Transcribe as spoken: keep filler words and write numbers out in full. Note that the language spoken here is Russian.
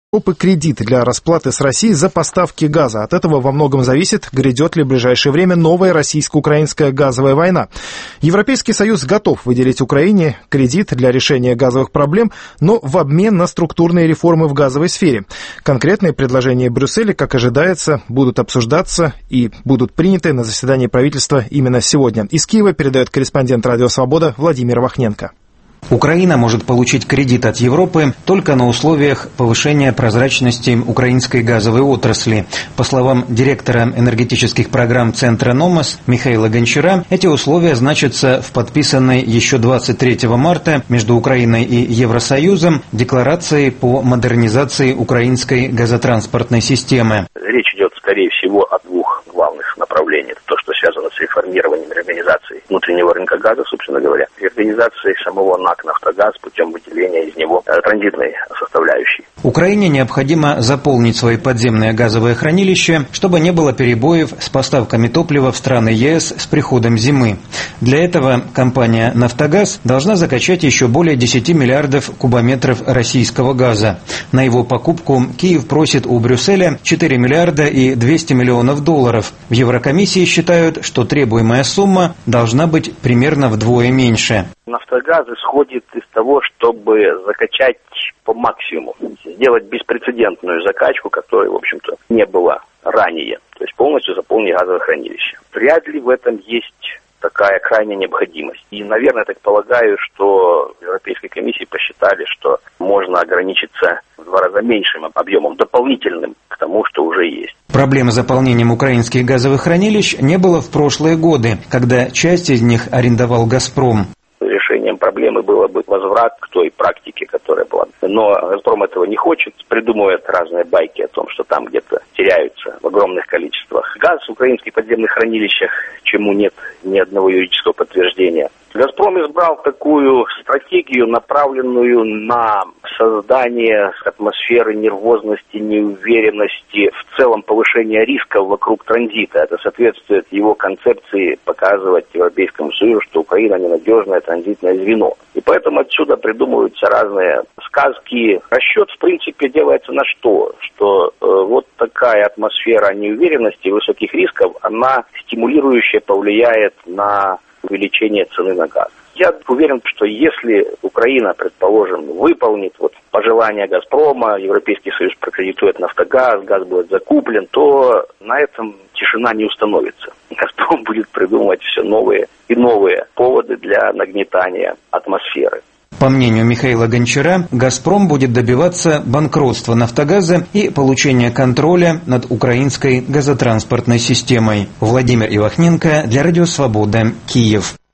кредит для расплаты с Россией за поставки газа. От этого во многом зависит, грядет ли в ближайшее время новая российско-украинская газовая война. Европейский Союз готов выделить Украине кредит для решения газовых проблем, но в обмен на структурные реформы в газовой сфере. Конкретные предложения Брюсселя, как ожидается, будут обсуждаться и будут приняты на заседании правительства именно сегодня. Из Киева передает корреспондент «Радио Свобода» Владимир Вахненко. Украина может получить кредит от Европы только на условиях повышения прозрачности украинской газовой отрасли. По словам директора энергетических программ Центра Номос Михаила Гончара, эти условия значатся в подписанной еще двадцать третьего марта между Украиной и Евросоюзом декларации по модернизации украинской газотранспортной системы. Речь идет, скорее всего, о двух главных направлениях. То, что связано с реформированием организации внутреннего рынка газа, собственно говоря, и организацией самого НАК «Нафтогаз» путем выделения из него транзитной составляющей. Украине необходимо заполнить свои подземные газовые хранилища, чтобы не было перебоев с поставками топлива в страны ЕС с приходом зимы. Для этого компания «Нафтогаз» должна закачать еще более десяти миллиардов кубометров российского газа. На его покупку Киев просит у Брюсселя четыре миллиарда и двести миллионов долларов. В Еврокомиссии считают, что требуемая сумма должна быть примерно вдвое меньше. «Нафтогаз» исходит из того, чтобы закачать по максимуму, сделать беспрецедентную закачку, которой, в общем-то, не было ранее, то есть полностью заполнить газовое хранилище. Вряд ли в этом есть такая крайняя необходимость. И, наверное, я так полагаю, что в Европейской комиссии посчитали, что можно ограничиться в два раза меньшим объемом, дополнительным к тому, что уже есть. Проблемы с заполнением украинских газовых хранилищ не было в прошлые годы, когда часть из них арендовал «Газпром». Решением проблемы было бы возврат к той практике, которая была. Но «Газпром» этого не хочет, придумывает разные байки о том, что там где-то теряются в огромных количествах газ в украинских подземных хранилищах, чему нет ни одного юридического подтверждения. «Газпром» избрал такую стратегию, направленную на создание атмосферы нервозности, неуверенности, в целом повышение рисков вокруг транзита. Это соответствует его концепции показывать Европейскому Союзу, что Украина ненадежное транзитное звено. И поэтому отсюда придумываются разные сказки. Расчет, в принципе, делается на что? Что э, вот такая атмосфера неуверенности и высоких рисков, она стимулирующе повлияет на увеличение цены на газ. Я уверен, что если Украина, предположим, выполнит вот пожелания «Газпрома», Европейский Союз прокредитует «Нафтогаз», газ будет закуплен, то на этом тишина не установится. «Газпром» будет придумывать все новые и новые поводы для нагнетания атмосферы. По мнению Михаила Гончара, «Газпром» будет добиваться банкротства «Нафтогаза» и получения контроля над украинской газотранспортной системой. Владимир Ивахненко для Радио Свобода, Киев.